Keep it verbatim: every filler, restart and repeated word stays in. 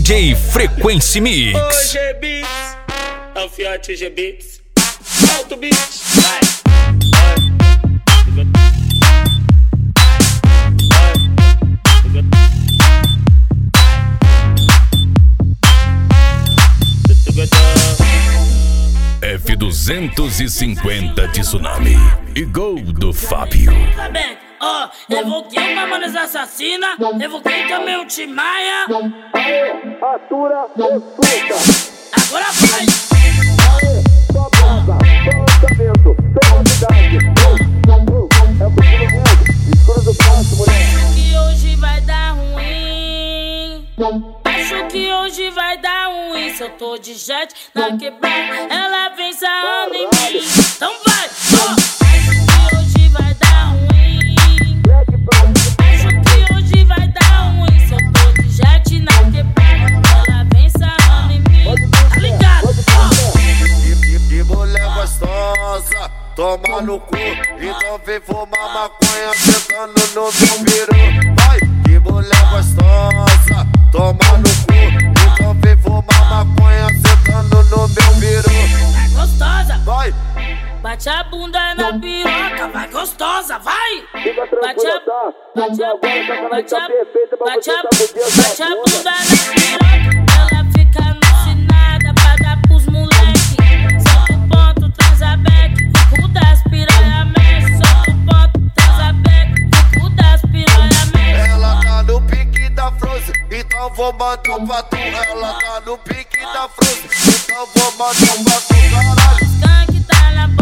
J Frequency Mix. Ô G Beats, é o Fiote G Beats. Solta o beat, vai. F duzentos e cinquenta Tsunami e Gol do Fábio. Ó, oh, evoquei uma manas assassina, evoquei também o Tim Maia. Aê, atura, ressuscita. Agora vai. Aê, só brasa, só lançamento, sem novidade. É o continuamento, escuro do passo, mulher. Acho que hoje vai dar ruim. Acho que hoje vai dar ruim. Se eu tô de jet na quebrada, ela vem sarrando em mim. Então vai, ó. Oh. Toma no cu, então vem fumar maconha sentando no meu peru. Vai, que mulher gostosa. Toma no cu, então vem fumar maconha sentando no meu peru. Vai gostosa, vai. Bate a bunda na piroca, vai gostosa, vai. Fica Bate a, tá? bate a, bate a, bate a, bate bate a bunda na piroca. Ela fica alucinada pra dar pros moleque. Solta o ponto, transa back. Fico das piranha mexe. Solta o ponto, transa back. Fico das piranha mexe. Ela tá no pique da Frozen, então vou mandar pra tu. Ela tá no pique da Frozen, então vou mandar pra tu, caralho. Skunk tá na